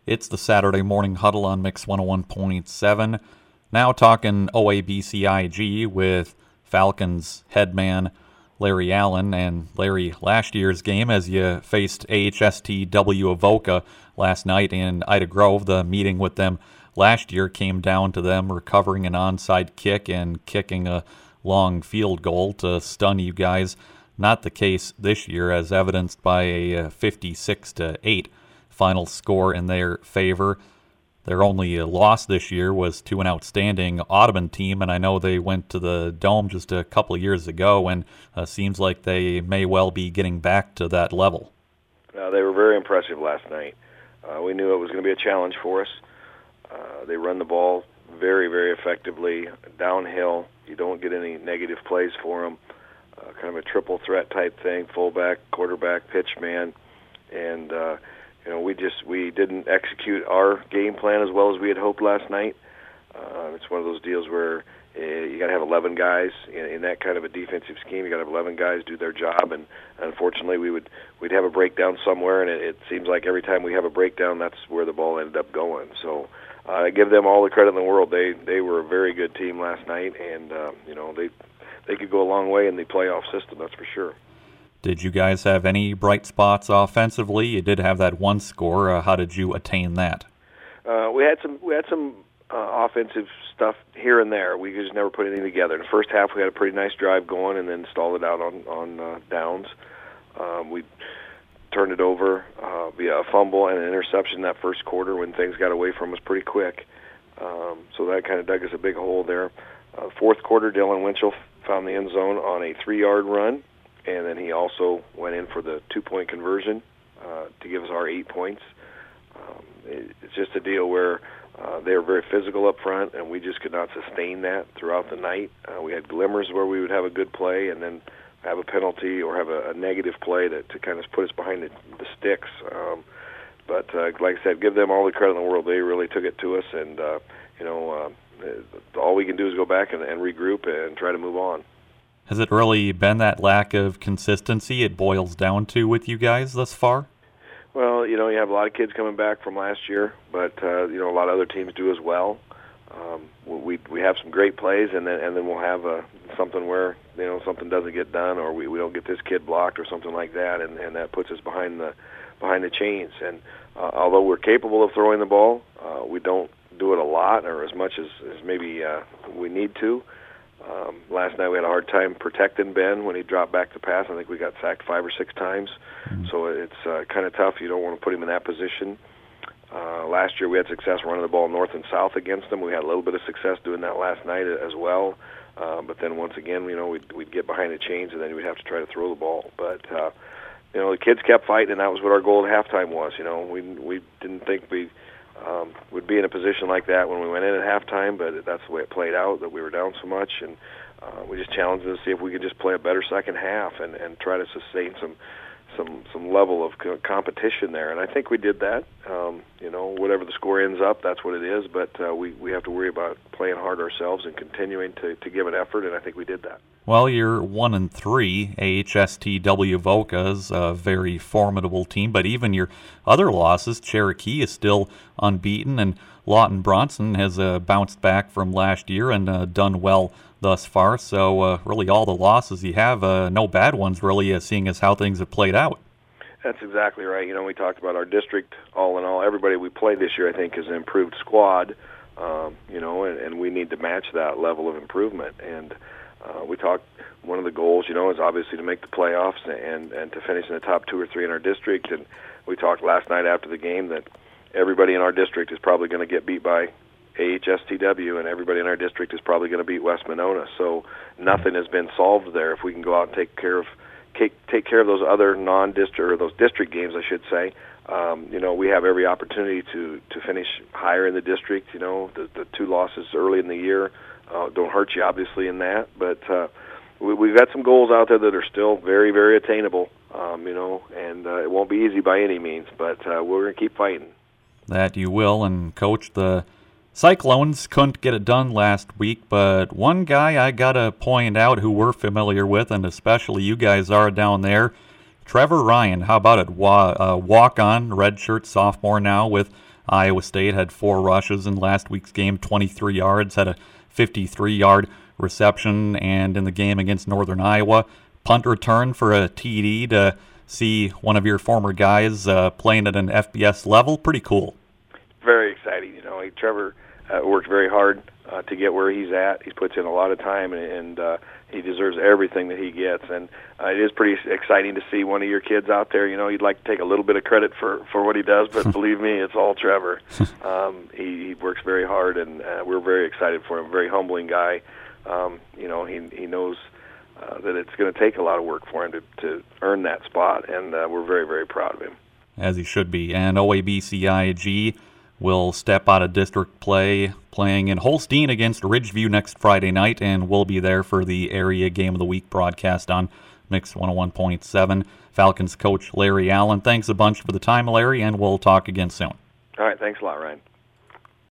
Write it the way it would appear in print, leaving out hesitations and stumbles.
It's the Saturday Morning Huddle on Mix 101.7. Now talking OABCIG with Falcons headman Larry Allen. And Larry, last year's game as you faced AHSTW Avoca last night in Ida Grove, the meeting with them last year came down to them recovering an onside kick and kicking a long field goal to stun you guys. Not the case this year, as evidenced by a 56-8 final score in their favor. Their only loss this year was to an outstanding Audubon team, and I know they went to the Dome just a couple of years ago, and seems like they may well be getting back to that level. They were very impressive last night. We knew it was going to be a challenge for us. They run the ball very, very effectively downhill. You don't get any negative plays for them. Kind of a triple threat type thing: fullback, quarterback, pitch man, and we didn't execute our game plan as well as we had hoped last night. It's one of those deals where you got to have 11 guys in that kind of a defensive scheme. You got to have 11 guys do their job, and unfortunately, we'd have a breakdown somewhere, and it seems like every time we have a breakdown, that's where the ball ended up going. So I give them all the credit in the world. They were a very good team last night, and they could go a long way in the playoff system. That's for sure. Did you guys have any bright spots offensively? You did have that one score. How did you attain that? We had some offensive stuff here and there. We just never put anything together. In the first half, we had a pretty nice drive going, and then stalled it out on downs. We turned it over via a fumble and an interception that first quarter when things got away from us pretty quick. So that kind of dug us a big hole there. Fourth quarter, Dylan Winchell found the end zone on a 3-yard run. And then he also went in for the 2-point conversion to give us our 8 points. It's just a deal where they were very physical up front, and we just could not sustain that throughout the night. We had glimmers where we would have a good play and then have a penalty or have a negative play to kind of put us behind the sticks. But like I said, give them all the credit in the world. They really took it to us, and all we can do is go back and regroup and try to move on. Has it really been that lack of consistency it boils down to with you guys thus far? Well, you have a lot of kids coming back from last year, but a lot of other teams do as well. We have some great plays, and then we'll have something where something doesn't get done, or we don't get this kid blocked or something like that, and that puts us behind the chains. And although we're capable of throwing the ball, we don't do it a lot or as much as maybe we need to. Last night we had a hard time protecting Ben when he dropped back to pass. I think we got sacked 5 or 6 times. So it's kind of tough. You don't want to put him in that position. Last year we had success running the ball north and south against him. We had a little bit of success doing that last night as well. But then once again, we'd get behind the chains, and then we'd have to try to throw the ball. But the kids kept fighting, and that was what our goal at halftime was. We didn't think we would be in a position like that when we went in at halftime, but that's the way it played out, that we were down so much, and we just challenged them to see if we could just play a better second half and try to sustain some level of competition there, and I think we did that. Whatever the score ends up, that's what it is, but we have to worry about playing hard ourselves and continuing to give an effort, and I think we did that. Well, you're 1-3. AHSTW Avoca is a very formidable team, but even your other losses, Cherokee is still unbeaten, and Lawton Bronson has bounced back from last year and done well thus far. So really all the losses you have, no bad ones really, seeing as how things have played out. That's exactly right. We talked about our district all in all. Everybody we played this year, I think, is an improved squad, and we need to match that level of improvement. And we talked, one of the goals, is obviously to make the playoffs and to finish in the top 2 or 3 in our district. And we talked last night after the game that everybody in our district is probably going to get beat by AHSTW, and everybody in our district is probably going to beat West Monona. So nothing has been solved there. If we can go out and take care of those other non-district, or those district games, I should say, we have every opportunity to finish higher in the district. The 2 losses early in the year don't hurt you, obviously, in that. But we've got some goals out there that are still very, very attainable, and it won't be easy by any means, but we're going to keep fighting. That you will. And, Coach, the Cyclones couldn't get it done last week, but one guy I got to point out who we're familiar with, and especially you guys are down there, Trevor Ryan. How about it? Walk-on, redshirt sophomore now with Iowa State had 4 rushes in last week's game, 23 yards, had a 53-yard reception, and in the game against Northern Iowa, punt return for a TD to see one of your former guys playing at an FBS level. Pretty cool. Very exciting. Trevor worked very hard to get where he's at. He puts in a lot of time, and he deserves everything that he gets. And it is pretty exciting to see one of your kids out there. You'd like to take a little bit of credit for what he does, but believe me, it's all Trevor. He works very hard, and we're very excited for him. Very humbling guy. He knows that it's going to take a lot of work for him to earn that spot, and we're very, very proud of him. As he should be. And OABCIG will step out of district play, playing in Holstein against Ridgeview next Friday night, and we'll be there for the area Game of the Week broadcast on Mix 101.7. Falcons coach Larry Allen, thanks a bunch for the time, Larry, and we'll talk again soon. All right, thanks a lot, Ryan.